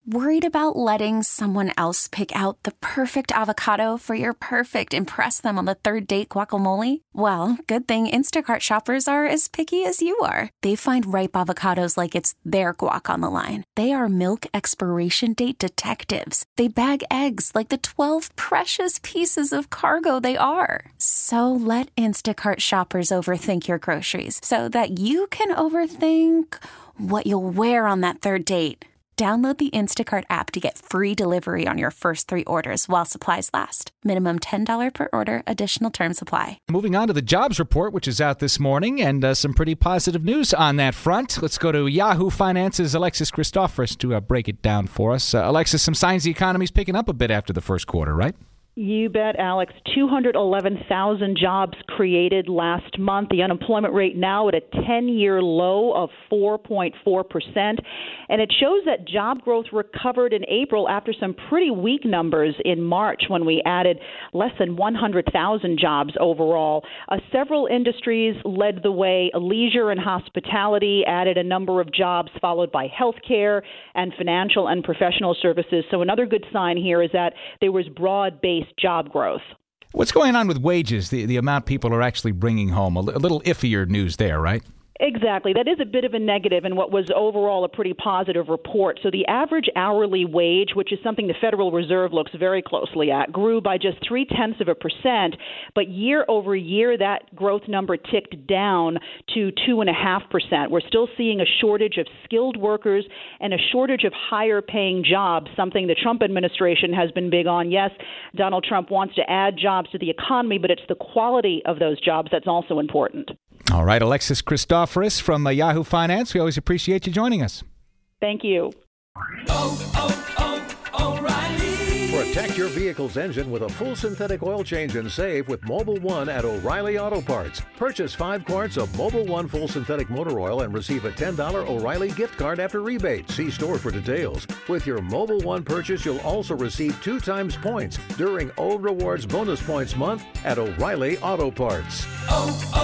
Worried about letting someone else pick out the perfect avocado for your perfect impress them on the third date guacamole? Well, good thing Instacart shoppers are as picky as you are. They find ripe avocados like it's their guac on the line. They are milk expiration date detectives. They bag eggs like the 12 precious pieces of cargo they are. So let Instacart shoppers overthink your groceries so that you can overthink what you'll wear on that third date. Download the Instacart app to get free delivery on your first 3 orders while supplies last. Minimum $10 per order. Additional terms apply. Moving on to the jobs report, which is out this morning, and some pretty positive news on that front. Let's go to Yahoo Finance's Alexis Christoforous to break it down for us. Alexis, some signs the economy's picking up a bit after the first quarter, right? You bet, Alex. 211,000 jobs created last month. The unemployment rate now at a 10-year low of 4.4%. And it shows that job growth recovered in April after some pretty weak numbers in March when we added less than 100,000 jobs overall. Several industries led the way. Leisure and hospitality added a number of jobs, followed by healthcare and financial and professional services. So another good sign here is that there was broad-based job growth. What's going on with wages, the amount people are actually bringing home? A little iffier news there, right? Exactly. That is a bit of a negative in what was overall a pretty positive report. So the average hourly wage, which is something the Federal Reserve looks very closely at, grew by just 0.3%. But year over year, that growth number ticked down to 2.5%. We're still seeing a shortage of skilled workers and a shortage of higher paying jobs, something the Trump administration has been big on. Yes, Donald Trump wants to add jobs to the economy, but it's the quality of those jobs that's also important. All right, Alexis Christoforous from Yahoo Finance. We always appreciate you joining us. Thank you. O'Reilly. Protect your vehicle's engine with a full synthetic oil change and save with Mobil 1 at O'Reilly Auto Parts. Purchase 5 quarts of Mobil 1 full synthetic motor oil and receive a $10 O'Reilly gift card after rebate. See store for details. With your Mobil 1 purchase, you'll also receive 2 times points during O Rewards Bonus Points Month at O'Reilly Auto Parts.